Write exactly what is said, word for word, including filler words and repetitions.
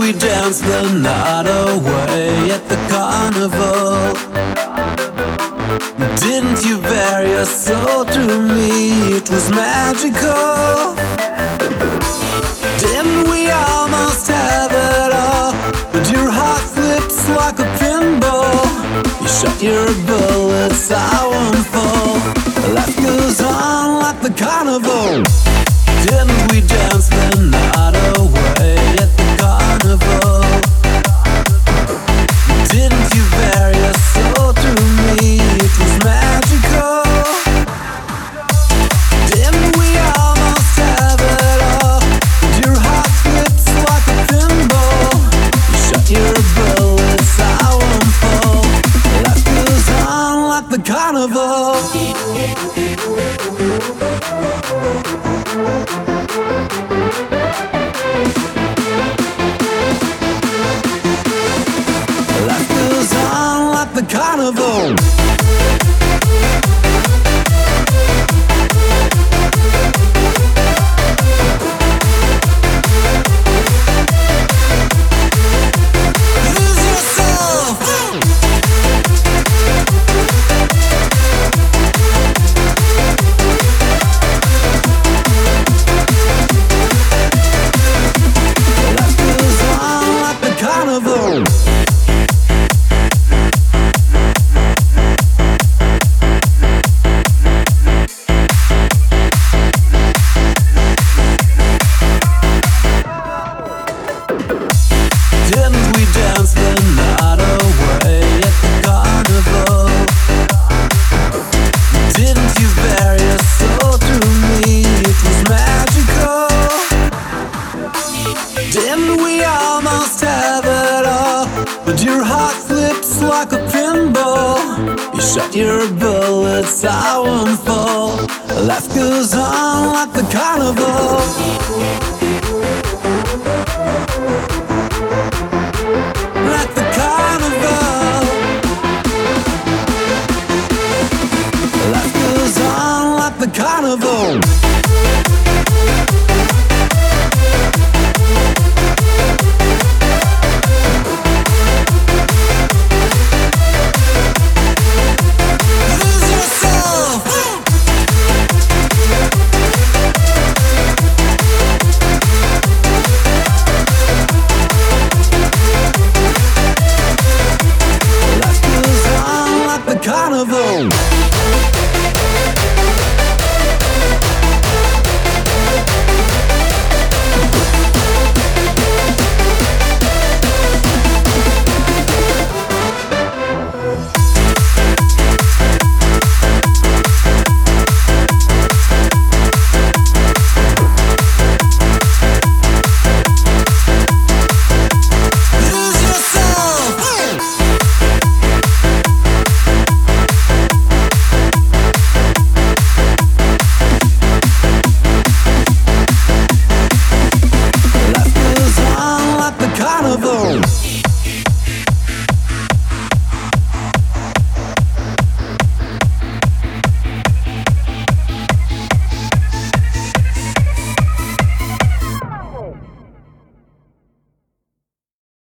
we dance the night away at the carnival? Didn't you bare your soul to me? It was magical. Didn't we almost have it all? But your heart flips like a pinball. You shot your bullets, I won't fall. Life goes on like the carnival. Didn't we dance the night away at the carnival? Didn't you bare your soul to me? It was magical. Didn't we almost have it all? Your heart flips like a pinball. You shot your bullets, I won't fall. Life goes on like the carnival. Life goes on like the carnival. Lose yourself. Life goes on like the carnival. Didn't we dance the night away at the carnival? Didn't you bare your soul to me? It was magical. Didn't we almost have it all? But your heart flips like a pinball. You shot your bullets, I won't fall. Life goes on like the carnival. Like the carnival. Life goes on like the carnival.